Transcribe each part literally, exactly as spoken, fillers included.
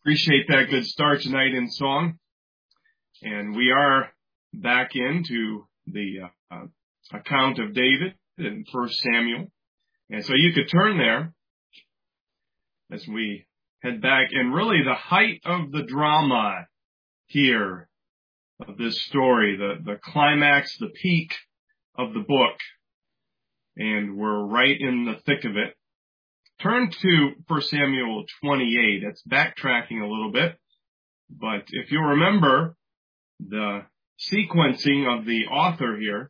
Appreciate that good start tonight in song. And we are back into the uh, uh, account of David in First Samuel. And so you could turn there as we head back. And really the height of the drama here of this story, the, the climax, the peak of the book. And we're right in the thick of it. Turn to First Samuel twenty-eight. It's backtracking a little bit. But if you remember the sequencing of the author here,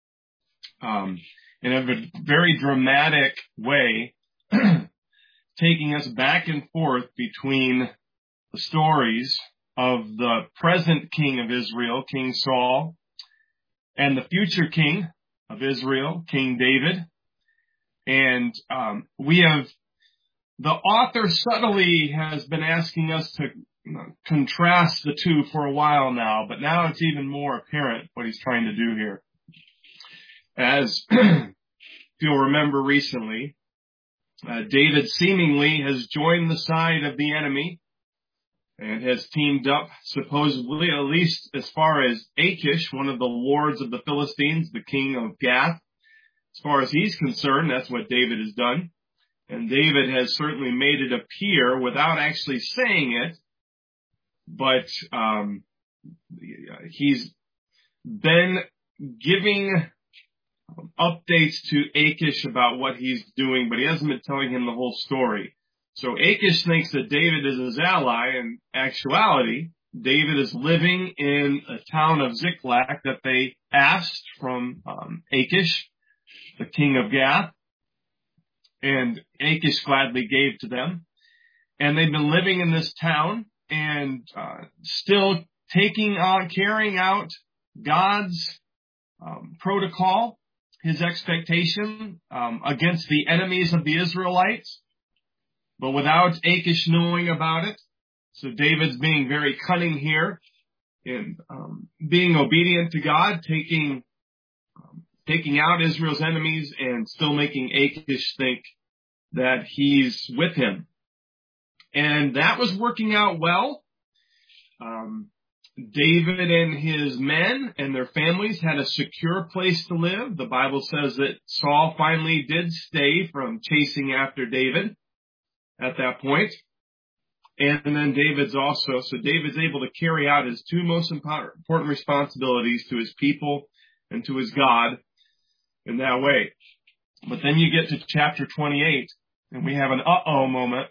um, in a very dramatic way, taking us back and forth between the stories of the present king of Israel, King Saul, and the future king of Israel, King David. And um, we have, the author subtly has been asking us to you know, contrast the two for a while now, but now it's even more apparent what he's trying to do here. As if you'll remember recently, uh, David seemingly has joined the side of the enemy and has teamed up, supposedly, at least as far as Achish, one of the lords of the Philistines, the king of Gath. As far as he's concerned, that's what David has done. And David has certainly made it appear without actually saying it, but um, he's been giving updates to Achish about what he's doing, but he hasn't been telling him the whole story. So Achish thinks that David is his ally. In actuality, David is living in a town of Ziklag that they asked from um, Achish, the king of Gath. And Achish gladly gave to them. And they've been living in this town and uh, still taking on, carrying out God's um, protocol, his expectation um, against the enemies of the Israelites, but without Achish knowing about it. So David's being very cunning here in um, being obedient to God, taking um, taking out Israel's enemies and still making Achish think that he's with him. And that was working out well. Um, David and his men and their families had a secure place to live. The Bible says that Saul finally did stay from chasing after David at that point. And then David's also, so David's able to carry out his two most important responsibilities to his people and to his God in that way. But then you get to chapter twenty-eight, and we have an uh-oh moment.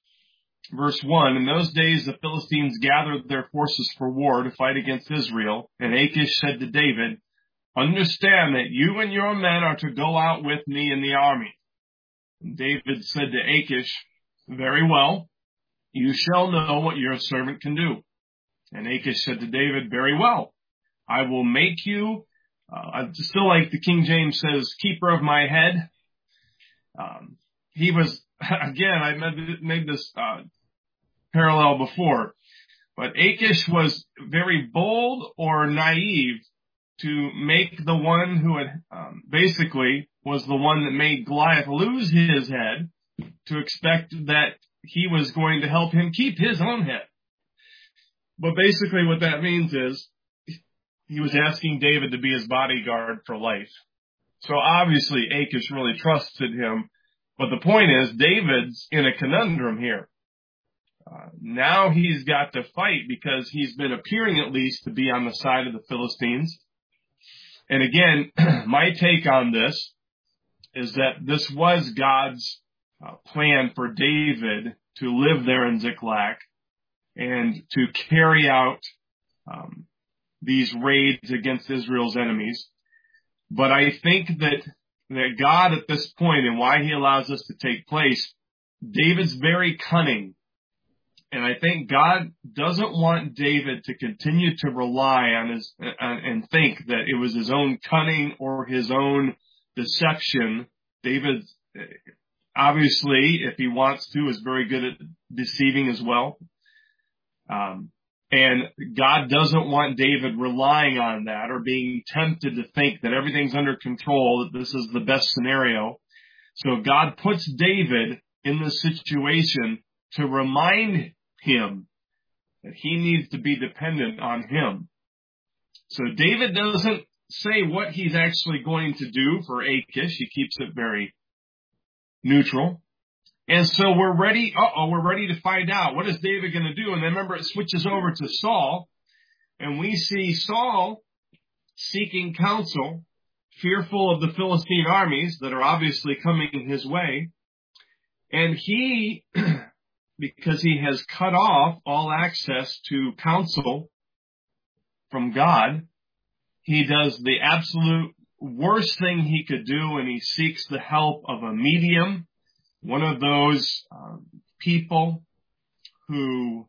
Verse one, in those days the Philistines gathered their forces for war to fight against Israel, and Achish said to David, understand that you and your men are to go out with me in the army. And David said to Achish, very well, you shall know what your servant can do. And Achish said to David, very well, I will make you Uh, still like the King James says, keeper of my head. Um, he was, again, I made this uh, parallel before, but Achish was very bold or naive to make the one who had um, basically was the one that made Goliath lose his head to expect that he was going to help him keep his own head. But basically what that means is, he was asking David to be his bodyguard for life. So obviously Achish really trusted him. But the point is, David's in a conundrum here. Uh, now he's got to fight because he's been appearing at least to be on the side of the Philistines. And again, my take on this is that this was God's uh, plan for David to live there in Ziklag and to carry out um these raids against Israel's enemies. But I think that, that God at this point and why he allows this to take place, David's very cunning. And I think God doesn't want David to continue to rely on his, uh, and think that it was his own cunning or his own deception. David, obviously, if he wants to, is very good at deceiving as well. Um, And God doesn't want David relying on that or being tempted to think that everything's under control, that this is the best scenario. So God puts David in this situation to remind him that he needs to be dependent on him. So David doesn't say what he's actually going to do for Achish. He keeps it very neutral. And so we're ready. Uh-oh, we're ready to find out. What is David going to do? And then remember, it switches over to Saul. And we see Saul seeking counsel, fearful of the Philistine armies that are obviously coming his way. And he, because he has cut off all access to counsel from God, he does the absolute worst thing he could do, and he seeks the help of a medium, one of those um, people who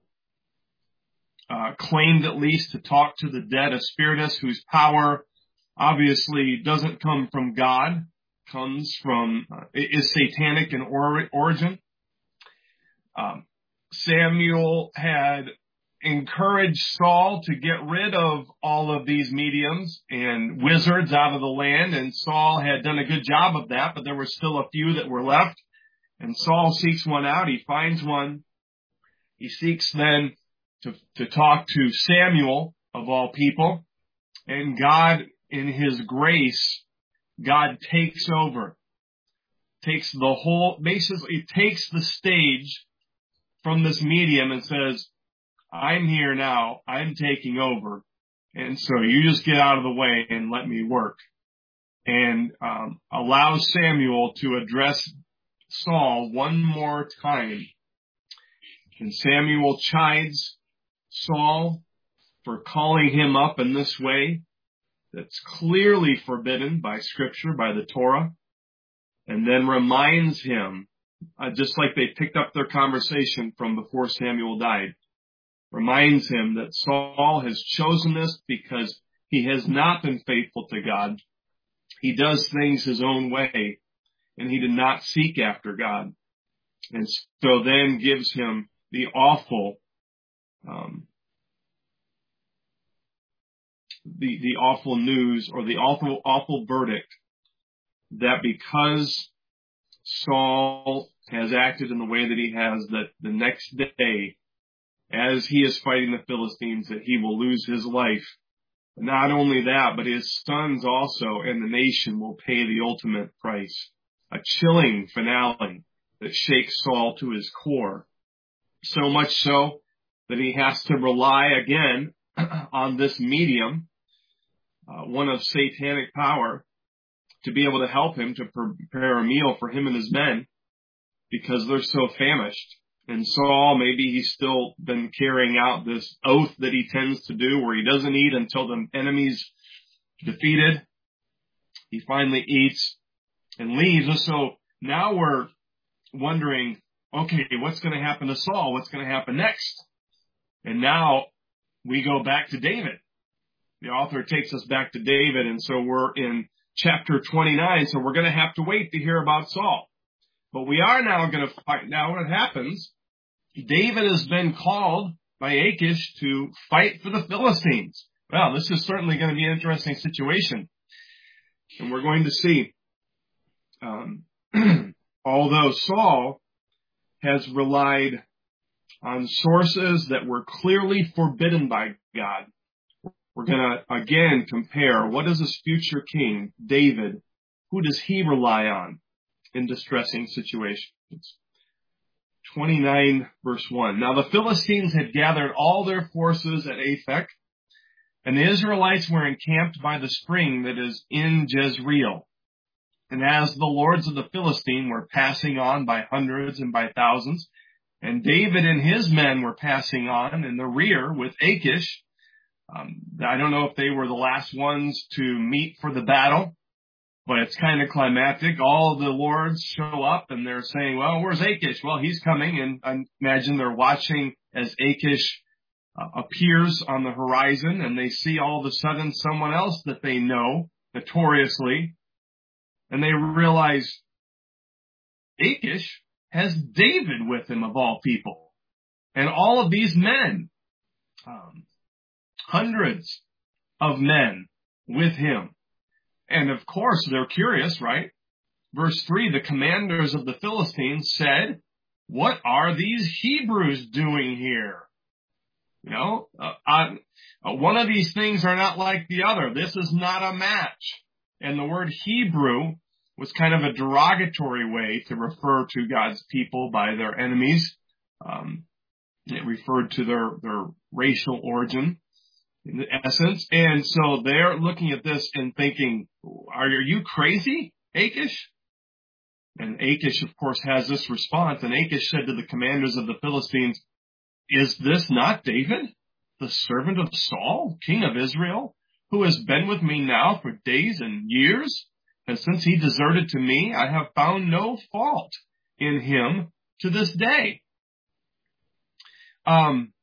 uh, claimed at least to talk to the dead, a spiritist whose power obviously doesn't come from God, comes from, uh, is satanic in or- origin. Um, Samuel had encouraged Saul to get rid of all of these mediums and wizards out of the land, and Saul had done a good job of that, but there were still a few that were left. And Saul seeks one out. He finds one. He seeks then to, to talk to Samuel, of all people. And God, in his grace, God takes over. Takes the whole, basically takes the stage from this medium and says, I'm here now. I'm taking over. And so you just get out of the way and let me work. And um, allows Samuel to address Saul one more time. And Samuel chides Saul for calling him up in this way that's clearly forbidden by Scripture, by the Torah, and then reminds him, uh, just like they picked up their conversation from before Samuel died, reminds him that Saul has chosen this because he has not been faithful to God. He does things his own way, and he did not seek after God. And so then gives him the awful, um, the, the awful news, or the awful, awful verdict that because Saul has acted in the way that he has, that the next day, as he is fighting the Philistines, that he will lose his life. Not only that, but his sons also and the nation will pay the ultimate price. A chilling finale that shakes Saul to his core. So much so that he has to rely again on this medium, uh, one of satanic power, to be able to help him to prepare a meal for him and his men, because they're so famished. And Saul, maybe he's still been carrying out this oath that he tends to do, where he doesn't eat until the enemy's defeated. He finally eats and leaves. And so now we're wondering, okay, what's going to happen to Saul? What's going to happen next? And now we go back to David. The author takes us back to David, and so we're in chapter twenty-nine, so we're going to have to wait to hear about Saul. But we are now going to find out what happens. David has been called by Achish to fight for the Philistines. Well, this is certainly going to be an interesting situation. And we're going to see, um, although Saul has relied on sources that were clearly forbidden by God, we're going to again compare, what is this future king, David, who does he rely on in distressing situations? twenty-nine verse one. Now the Philistines had gathered all their forces at Aphek, and the Israelites were encamped by the spring that is in Jezreel. And as the lords of the Philistine were passing on by hundreds and by thousands, and David and his men were passing on in the rear with Achish, um, I don't know if they were the last ones to meet for the battle, but it's kind of climactic. All the lords show up and they're saying, well, where's Achish? Well, he's coming. And I imagine they're watching as Achish uh, appears on the horizon, and they see all of a sudden someone else that they know notoriously. And they realize Achish has David with him, of all people. And all of these men, um, hundreds of men with him. And of course, they're curious, right? Verse three, the commanders of the Philistines said, what are these Hebrews doing here? You know, uh, uh, one of these things are not like the other. This is not a match. And the word Hebrew was kind of a derogatory way to refer to God's people by their enemies. Um, it referred to their, their racial origin in essence. And so they're looking at this and thinking, are you crazy, Achish? And Achish, of course, has this response. And Achish said to the commanders of the Philistines, is this not David, the servant of Saul, king of Israel, who has been with me now for days and years? And since he deserted to me, I have found no fault in him to this day. Um,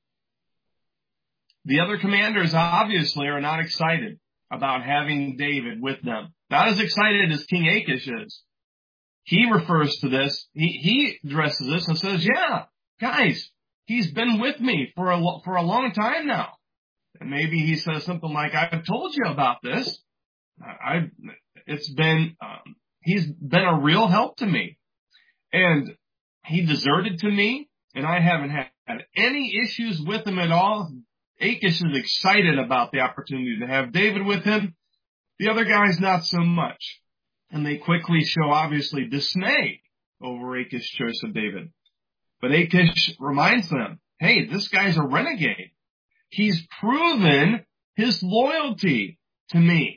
the other commanders obviously are not excited about having David with them. Not as excited as King Achish is. He refers to this, he, he addresses this and says, yeah, guys, he's been with me for a, for a long time now. And maybe he says something like, I've told you about this. I, it's been, um, he's been a real help to me. And he deserted to me, and I haven't had, had any issues with him at all. Achish is excited about the opportunity to have David with him. The other guys, not so much. And they quickly show, obviously, dismay over Achish's choice of David. But Achish reminds them, hey, this guy's a renegade. He's proven his loyalty to me.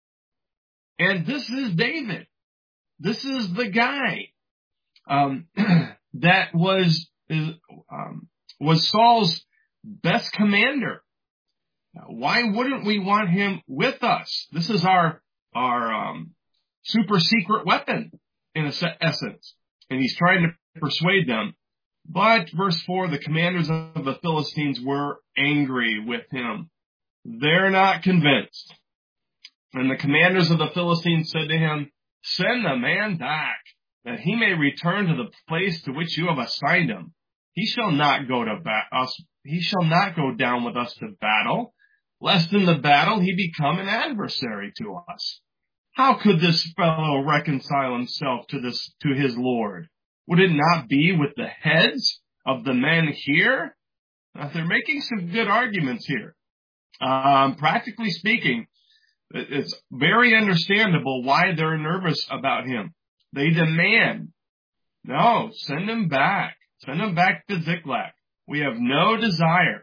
And this is David. This is the guy um, that was um, was Saul's best commander. Why wouldn't we want him with us? This is our our um, super secret weapon, in a se- essence. And he's trying to persuade them. But, verse four, the commanders of the Philistines were angry with him. They're not convinced. And the commanders of the Philistines said to him, send the man back, that he may return to the place to which you have assigned him. He shall not go to ba- us. He shall not go down with us to battle, lest in the battle he become an adversary to us. How could this fellow reconcile himself to this, to his Lord? Would it not be with the heads of the men here? Now, they're making some good arguments here. Um, practically speaking, it's very understandable why they're nervous about him. They demand, no, send him back. Send him back to Ziklag. We have no desire.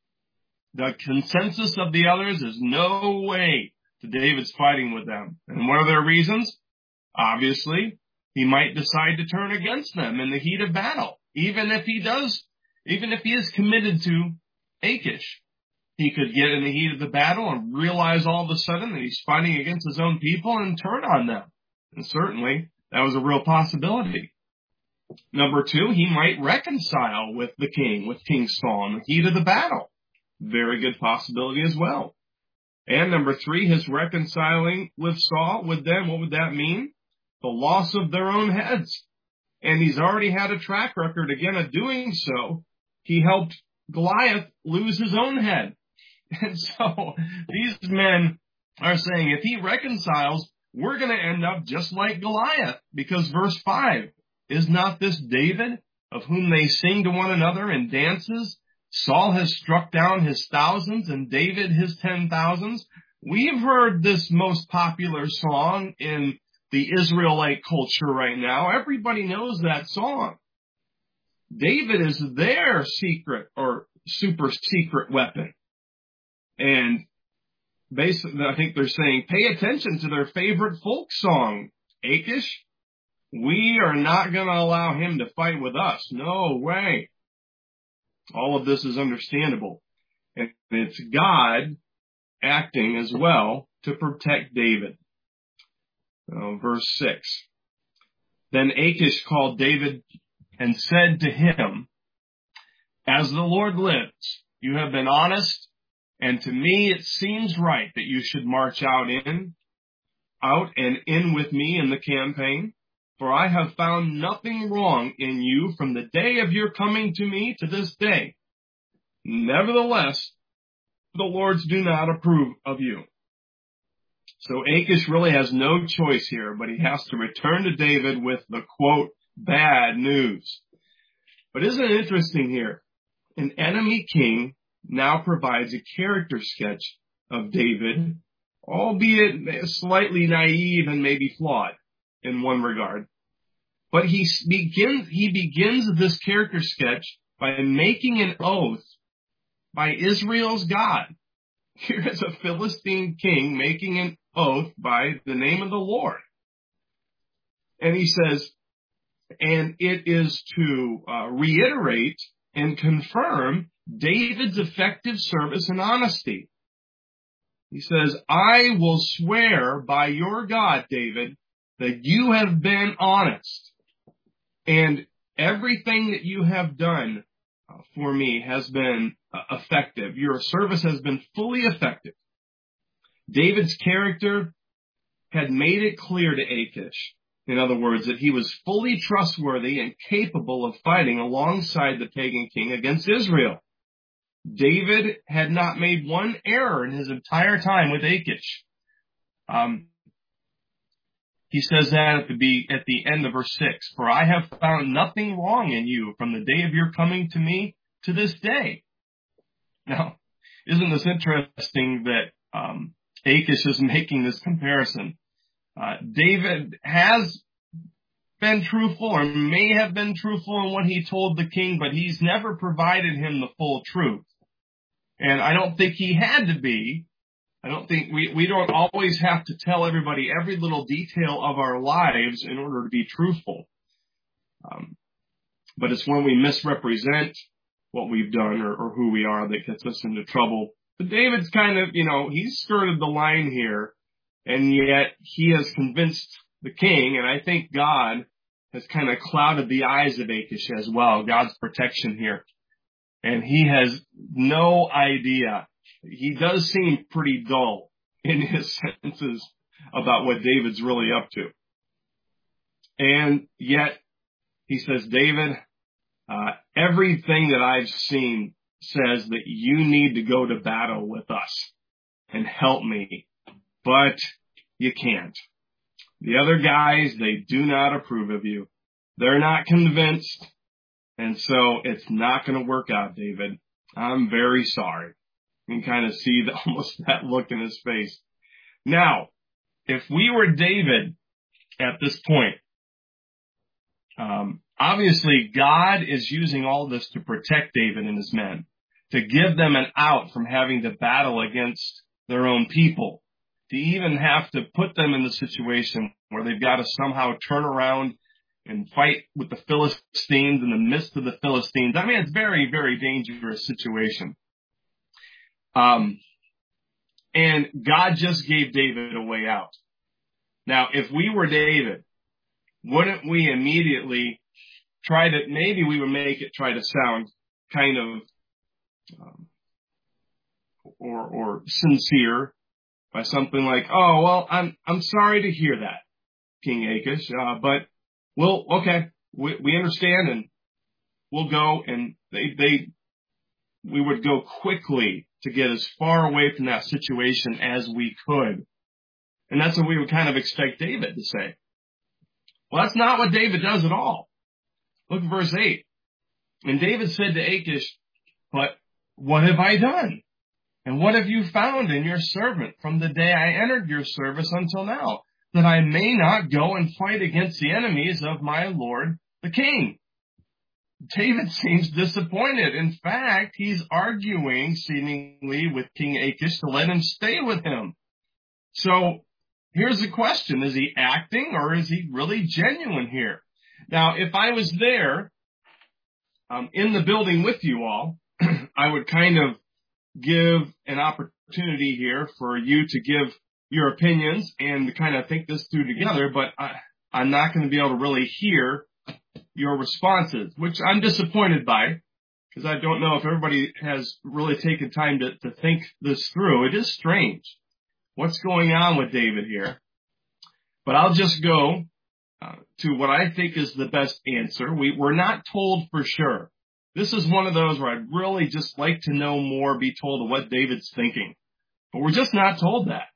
The consensus of the others is no way to David's fighting with them. And what are their reasons? Obviously, he might decide to turn against them in the heat of battle. Even if he does, even if he is committed to Achish, he could get in the heat of the battle and realize all of a sudden that he's fighting against his own people and turn on them. And certainly, that was a real possibility. Number two, he might reconcile with the king, with King Saul in the heat of the battle. Very good possibility as well. And number three, his reconciling with Saul, with them, what would that mean? The loss of their own heads. And he's already had a track record, again, of doing so. He helped Goliath lose his own head. And so these men are saying, if he reconciles, we're going to end up just like Goliath. Because verse five, is not this David, of whom they sing to one another in dances? Saul has struck down his thousands and David his ten thousands. We've heard this most popular song in the Israelite culture right now. Everybody knows that song. David is their secret or super secret weapon. And basically, I think they're saying, pay attention to their favorite folk song, Achish. We are not going to allow him to fight with us. No way. All of this is understandable. And it's God acting as well to protect David. Uh, verse six. Then Achish called David and said to him, as the Lord lives, you have been honest, and to me it seems right that you should march out in, out and in with me in the campaign. For I have found nothing wrong in you from the day of your coming to me to this day. Nevertheless, the lords do not approve of you. So Achish really has no choice here, but he has to return to David with the, quote, bad news. But isn't it interesting here? An enemy king now provides a character sketch of David, albeit slightly naive and maybe flawed in one regard. But he begins, he begins this character sketch by making an oath by Israel's God. Here is a Philistine king making an oath by the name of the Lord. And he says, and it is to uh, reiterate and confirm David's effective service and honesty. He says, I will swear by your God, David, that you have been honest, and everything that you have done for me has been effective. Your service has been fully effective. David's character had made it clear to Achish, in other words, that he was fully trustworthy and capable of fighting alongside the pagan king against Israel. David had not made one error in his entire time with Achish. Um, he says that at the, be, at the end of verse six, for I have found nothing wrong in you from the day of your coming to me to this day. Now, isn't this interesting that um, Achish is making this comparison? Uh, David has been truthful or may have been truthful in what he told the king, but he's never provided him the full truth. And I don't think he had to be. I don't think we, we don't always have to tell everybody every little detail of our lives in order to be truthful. Um, but it's when we misrepresent what we've done or, or who we are that gets us into trouble. But David's kind of, you know, he's skirted the line here, and yet he has convinced the king, and I think God has kind of clouded the eyes of Achish as well, God's protection here. And he has no idea. He does seem pretty dull in his senses about what David's really up to. And yet, he says, David, uh, everything that I've seen says that you need to go to battle with us and help me, but you can't. The other guys, they do not approve of you. They're not convinced. And so it's not going to work out, David. I'm very sorry. You can kind of see the, almost that look in his face. Now, if we were David at this point, um, obviously God is using all this to protect David and his men, to give them an out from having to battle against their own people, to even have to put them in the situation where they've got to somehow turn around and fight with the Philistines in the midst of the Philistines. I mean, it's a very, very dangerous situation. Um, and God just gave David a way out. Now, if we were David, wouldn't we immediately try to, maybe we would make it try to sound kind of, um, or, or sincere by something like, oh, well, I'm, I'm sorry to hear that, King Achish, uh, but Well, okay, we, we understand, and we'll go, and they, they, we would go quickly to get as far away from that situation as we could. And that's what we would kind of expect David to say. Well, that's not what David does at all. Look at verse eight. And David said to Achish, but what have I done? And what have you found in your servant from the day I entered your service until now, that I may not go and fight against the enemies of my lord, the king? David seems disappointed. In fact, he's arguing seemingly with King Achish to let him stay with him. So here's the question. Is he acting, or is he really genuine here? Now, if I was there um, in the building with you all, I would kind of give an opportunity here for you to give your opinions and to kind of think this through together, but I, I'm not going to be able to really hear your responses, which I'm disappointed by, because I don't know if everybody has really taken time to, to think this through. It is strange what's going on with David here, but I'll just go uh, to what I think is the best answer. We, we're not told for sure. This is one of those where I'd really just like to know more, be told of what David's thinking, but we're just not told that.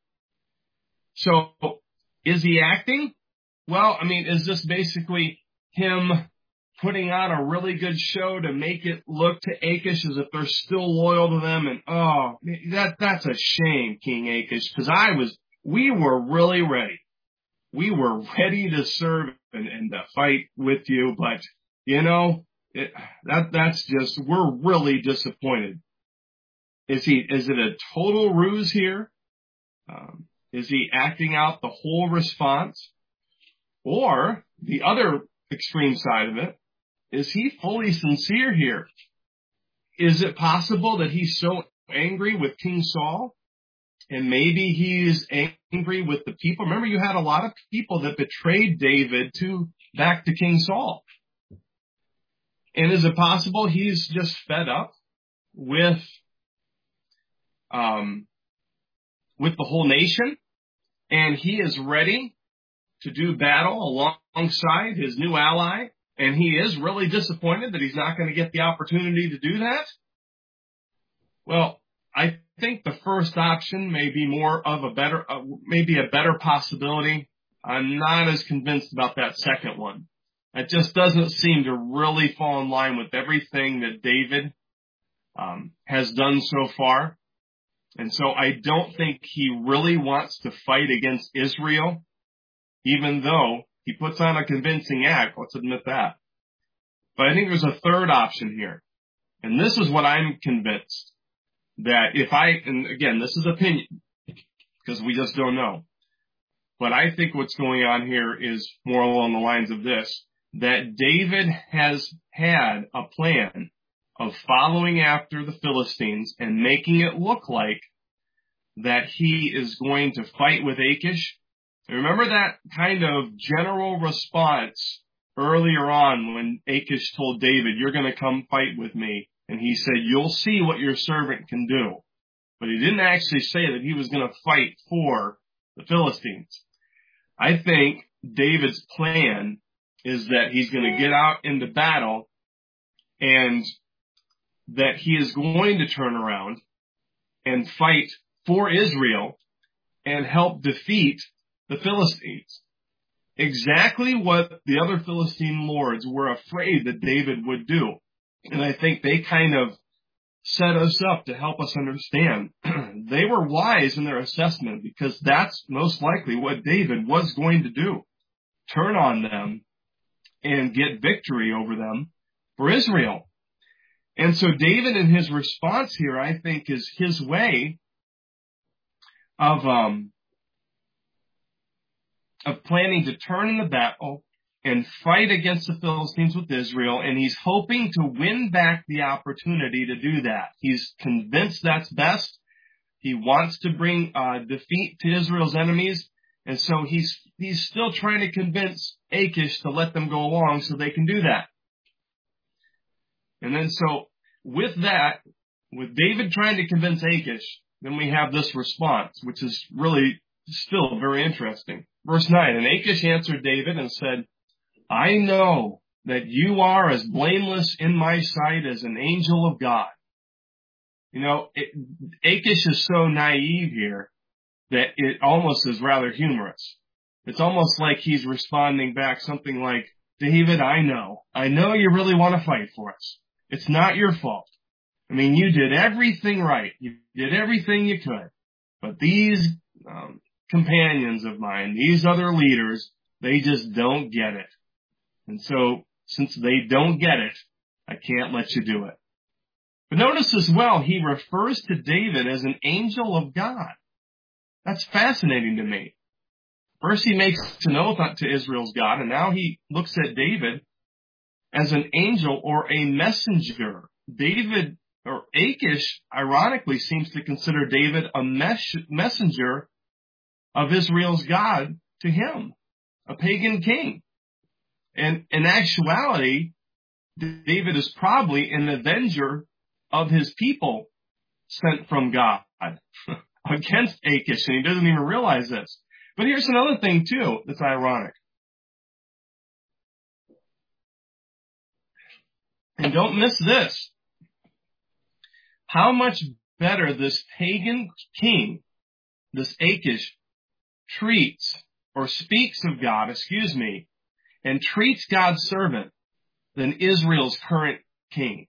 So, is he acting? Well, I mean, is this basically him putting on a really good show to make it look to Achish as if they're still loyal to them. And oh, that that's a shame, King Achish, because I was, we were really ready. We were ready to serve and, and to fight with you, but you know, it, that that's just, we're really disappointed. Is he, is it a total ruse here? Um, is he acting out the whole response? Or the other extreme side of it, is he fully sincere here? Is it possible that he's so angry with King Saul, and maybe he's angry with the people? Remember, you had a lot of people that betrayed David to back to King Saul. And is it possible he's just fed up with um, with the whole nation, and he is ready to do battle alongside his new ally, and he is really disappointed that he's not going to get the opportunity to do that? Well, I think the first option may be more of a better, uh, maybe a better possibility. I'm not as convinced about that second one. It just doesn't seem to really fall in line with everything that David um, has done so far. And so I don't think he really wants to fight against Israel, even though he puts on a convincing act. Let's admit that. But I think there's a third option here. And this is what I'm convinced, that if I, and again, this is opinion, because we just don't know. But I think what's going on here is more along the lines of this, that David has had a plan of following after the Philistines and making it look like that he is going to fight with Achish. Remember that kind of general response earlier on when Achish told David, you're going to come fight with me. And he said, you'll see what your servant can do. But he didn't actually say that he was going to fight for the Philistines. I think David's plan is that he's going to get out into battle and that he is going to turn around and fight for Israel and help defeat the Philistines. Exactly what the other Philistine lords were afraid that David would do. And I think they kind of set us up to help us understand. They were wise in their assessment, because that's most likely what David was going to do. Turn on them and get victory over them for Israel. And so David, in his response here, I think, is his way of um, of planning to turn in the battle and fight against the Philistines with Israel, and he's hoping to win back the opportunity to do that. He's convinced that's best. He wants to bring uh, defeat to Israel's enemies, and so he's he's still trying to convince Achish to let them go along so they can do that. And then so with that, with David trying to convince Achish, then we have this response, which is really still very interesting. Verse nine, and Achish answered David and said, I know that you are as blameless in my sight as an angel of God. You know, it, Achish is so naive here that it almost is rather humorous. It's almost like he's responding back something like, David, I know. I know you really want to fight for us. It's not your fault. I mean, you did everything right. You did everything you could. But these um, companions of mine, these other leaders, they just don't get it. And so, since they don't get it, I can't let you do it. But notice as well, he refers to David as an angel of God. That's fascinating to me. First, he makes an oath to Israel's God, and now he looks at David as an angel or a messenger. David, or Achish, ironically, seems to consider David a mes- messenger of Israel's God to him, a pagan king. And in actuality, David is probably an avenger of his people sent from God against Achish, and he doesn't even realize this. But here's another thing, too, that's ironic. And don't miss this. How much better this pagan king, this Achish, treats or speaks of God, excuse me, and treats God's servant than Israel's current king.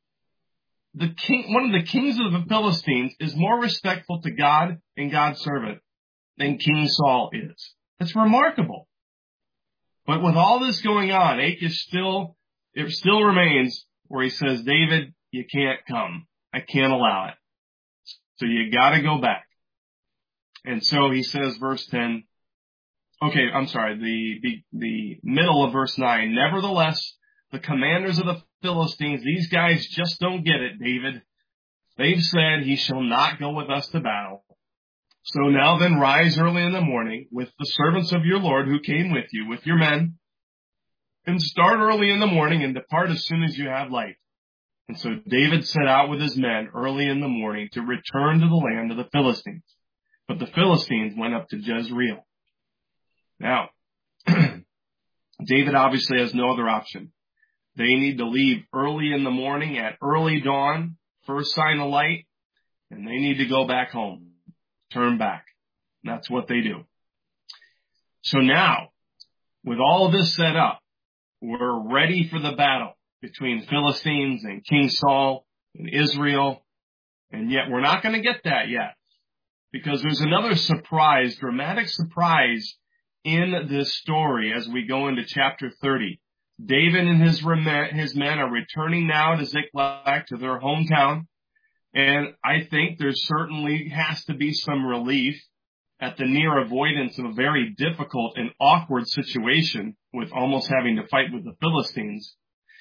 The king, one of the kings of the Philistines is more respectful to God and God's servant than King Saul is. That's remarkable. But with all this going on, Achish still, it still remains where he says, David, you can't come. I can't allow it. So you gotta go back. And so he says, verse ten, okay, I'm sorry, the, the, the middle of verse nine, nevertheless, the commanders of the Philistines, these guys just don't get it, David. They've said he shall not go with us to battle. So now then rise early in the morning with the servants of your Lord who came with you, with your men, and start early in the morning and depart as soon as you have light. And so David set out with his men early in the morning to return to the land of the Philistines. But the Philistines went up to Jezreel. Now, David obviously has no other option. They need to leave early in the morning at early dawn, first sign of light, and they need to go back home, turn back. And that's what they do. So now, with all of this set up, we're ready for the battle between Philistines and King Saul and Israel. And yet we're not going to get that yet, because there's another surprise, dramatic surprise in this story as we go into chapter thirty. David and his, rem- his men are returning now to Ziklag, to their hometown. And I think there certainly has to be some relief at the near avoidance of a very difficult and awkward situation with almost having to fight with the Philistines.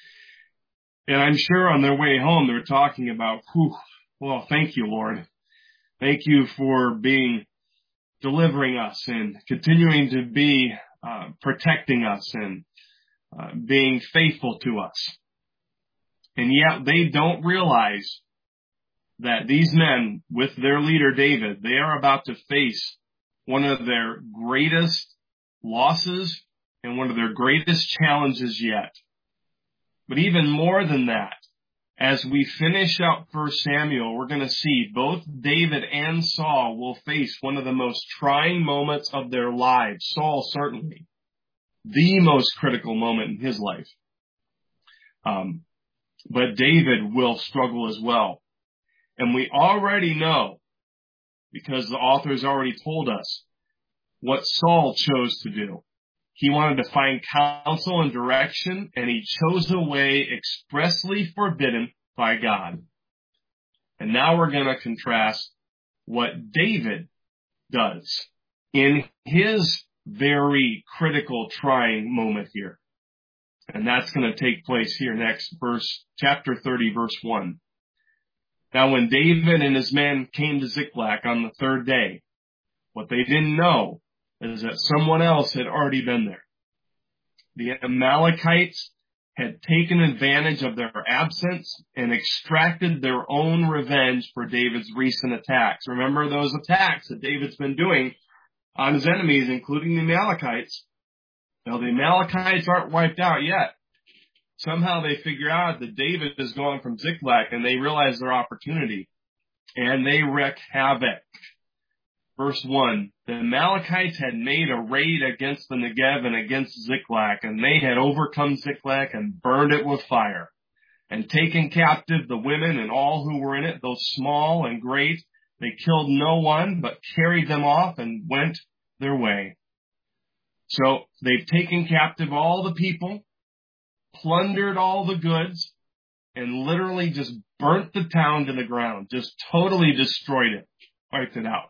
And I'm sure on their way home, they're talking about, whew, well, thank you, Lord. Thank you for being, delivering us and continuing to be uh, protecting us and uh, being faithful to us. And yet they don't realize that these men, with their leader David, they are about to face one of their greatest losses and one of their greatest challenges yet. But even more than that, as we finish out First Samuel, we're going to see both David and Saul will face one of the most trying moments of their lives. Saul, certainly, the most critical moment in his life. Um, but David will struggle as well. And we already know, because the authors already told us, what Saul chose to do. He wanted to find counsel and direction, and he chose a way expressly forbidden by God. And now we're going to contrast what David does in his very critical, trying moment here. And that's going to take place here next, verse, chapter thirty, verse one. Now when David and his men came to Ziklag on the third day, what they didn't know is that someone else had already been there. The Amalekites had taken advantage of their absence and extracted their own revenge for David's recent attacks. Remember those attacks that David's been doing on his enemies, including the Amalekites. Now the Amalekites aren't wiped out yet. Somehow they figure out that David is going from Ziklag, and they realize their opportunity, and they wreak havoc. Verse one, the Amalekites had made a raid against the Negev and against Ziklag, and they had overcome Ziklag and burned it with fire, and taken captive the women and all who were in it, though small and great. They killed no one, but carried them off and went their way. So they've taken captive all the people, plundered all the goods, and literally just burnt the town to the ground, just totally destroyed it, wiped it out.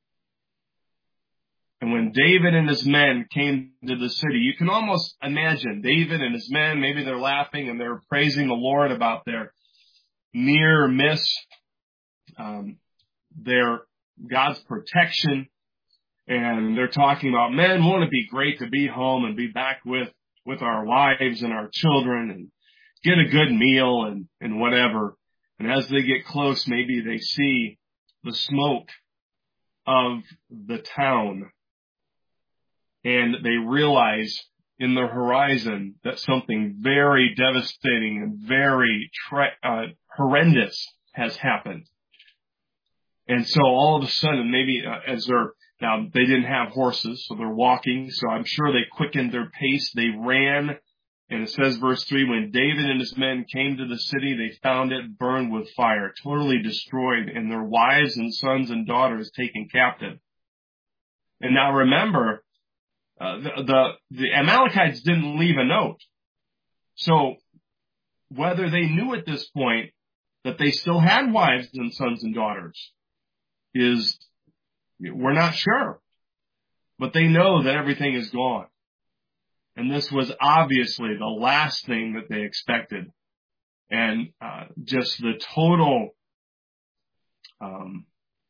And when David and his men came to the city, you can almost imagine David and his men, maybe they're laughing and they're praising the Lord about their near miss, um, their God's protection. And they're talking about, man, won't it be great to be home and be back with, with our wives and our children and get a good meal and, and whatever. And as they get close, maybe they see the smoke of the town. And they realize in the horizon that something very devastating and very tra- uh, horrendous has happened. And so all of a sudden, maybe uh, as they're, now they didn't have horses, so they're walking. So I'm sure they quickened their pace. They ran And it says, verse three, when David and his men came to the city, they found it burned with fire, totally destroyed, and their wives and sons and daughters taken captive. And now remember, uh, the, the, the Amalekites didn't leave a note. So whether they knew at this point that they still had wives and sons and daughters is, we're not sure. But they know that everything is gone. And this was obviously the last thing that they expected. And uh, just the total um,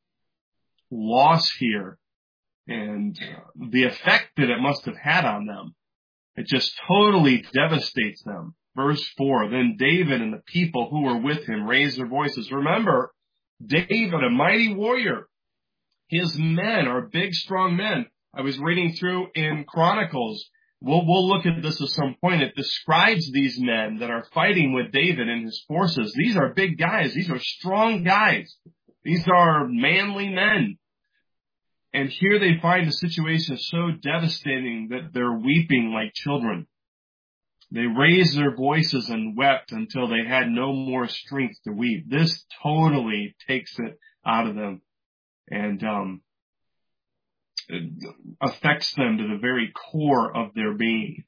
loss here and uh, the effect that it must have had on them, it just totally devastates them. Verse four, then David and the people who were with him raised their voices. Remember, David, a mighty warrior. His men are big, strong men. I was reading through in Chronicles. We'll, we'll look at this at some point. It describes these men that are fighting with David and his forces. These are big guys. These are strong guys. These are manly men. And here they find the situation so devastating that they're weeping like children. They raised their voices and wept until they had no more strength to weep. This totally takes it out of them and um, it affects them to the very core of their being.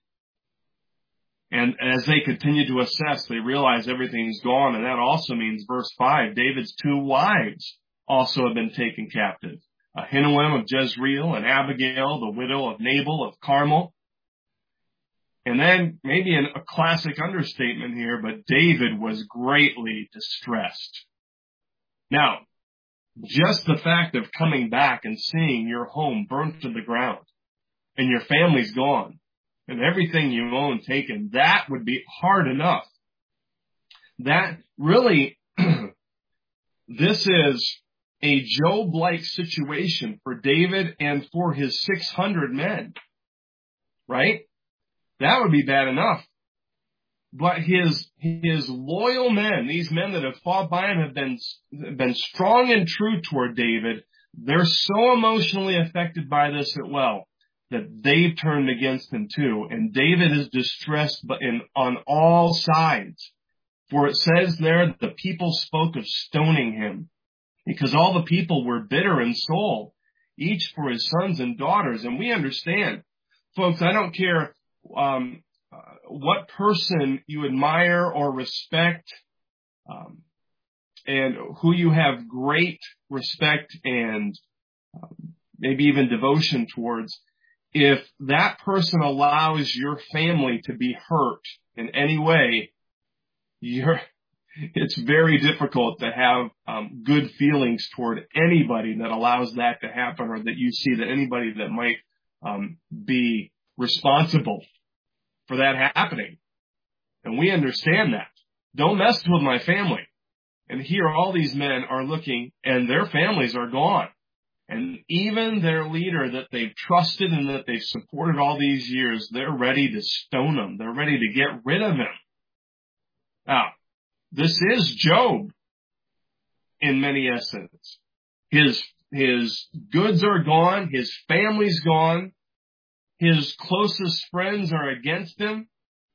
And as they continue to assess, they realize everything's gone. And that also means, verse five, David's two wives also have been taken captive. Ahinoam of Jezreel and Abigail, the widow of Nabal of Carmel. And then maybe an, a classic understatement here, but David was greatly distressed. Now, just the fact of coming back and seeing your home burnt to the ground and your family's gone and everything you own taken, that would be hard enough. That really, this is a Job-like situation for David and for his six hundred men, right? That would be bad enough. But his, his loyal men, these men that have fought by him have been, been strong and true toward David. They're so emotionally affected by this as well that they've turned against him too. And David is distressed in, on all sides. For it says there that the people spoke of stoning him because all the people were bitter in soul, each for his sons and daughters. And we understand, folks, I don't care um, uh, what person you admire or respect, um, and who you have great respect and um, maybe even devotion towards. If that person allows your family to be hurt in any way, you're, it's very difficult to have um, good feelings toward anybody that allows that to happen, or that you see that anybody that might um, be responsible for that happening. And we understand that. Don't mess with my family. And here all these men are looking and their families are gone. And even their leader that they've trusted and that they've supported all these years, they're ready to stone him. They're ready to get rid of him. Now, this is Job in many essence. His, his goods are gone. His family's gone. His closest friends are against him.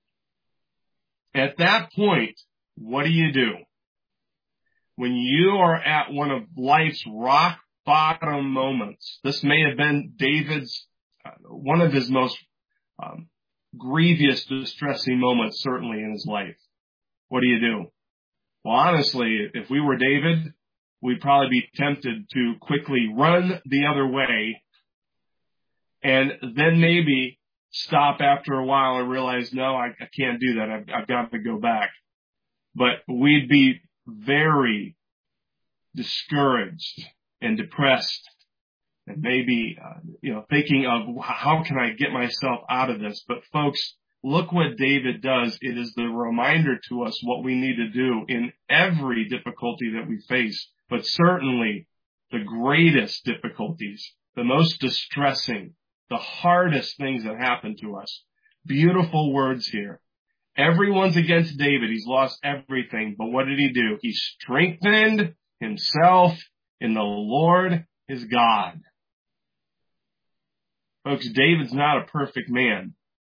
At that point, what do you do? When you are at one of life's rock bottom moments, this may have been David's, uh, one of his most um, grievous, distressing moments, certainly in his life. What do you do? Well, honestly, if we were David, we'd probably be tempted to quickly run the other way and then maybe stop after a while and realize, no, I, I can't do that. I've, I've got to go back. But we'd be very discouraged and depressed and maybe, uh, you know, thinking of how can I get myself out of this? But folks, look what David does. It is the reminder to us what we need to do in every difficulty that we face, but certainly the greatest difficulties, the most distressing, the hardest things that happen to us. Beautiful words here. Everyone's against David. He's lost everything. But what did he do? He strengthened himself in the Lord his God. Folks, David's not a perfect man.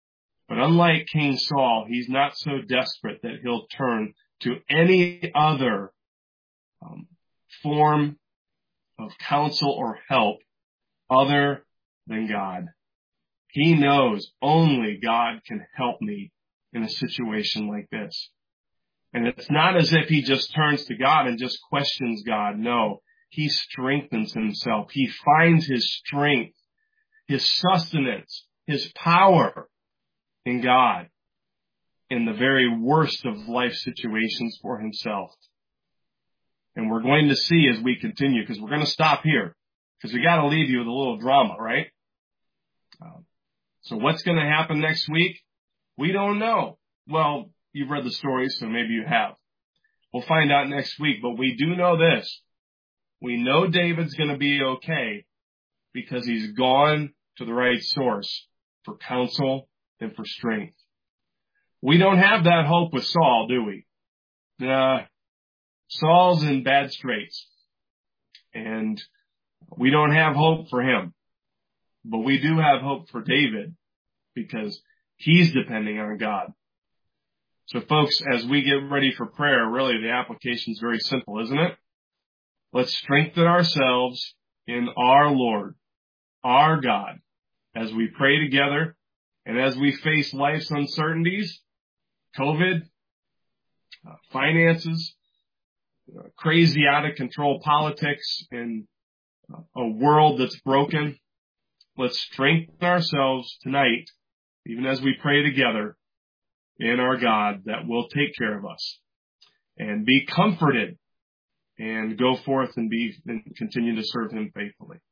But unlike King Saul, he's not so desperate that he'll turn to any other um, form of counsel or help other than God. He knows only God can help me in a situation like this. And it's not as if he just turns to God and just questions God. No, he strengthens himself. He finds his strength, his sustenance, his power in God in the very worst of life situations for himself. And we're going to see as we continue, because we're going to stop here, because we got to leave you with a little drama, right? Um, so what's going to happen next week? We don't know. Well, you've read the story, so maybe you have. We'll find out next week, but we do know this. We know David's going to be okay because he's gone to the right source for counsel and for strength. We don't have that hope with Saul, do we? Uh, Saul's in bad straits, and we don't have hope for him. But we do have hope for David because he's depending on God. So folks, as we get ready for prayer, really the application is very simple, isn't it? Let's strengthen ourselves in our Lord, our God, as we pray together and as we face life's uncertainties, COVID, uh, finances, uh, crazy out of control politics, and uh, a world that's broken. Let's strengthen ourselves tonight, even as we pray together, in our God that will take care of us, and be comforted and go forth and be and continue to serve him faithfully.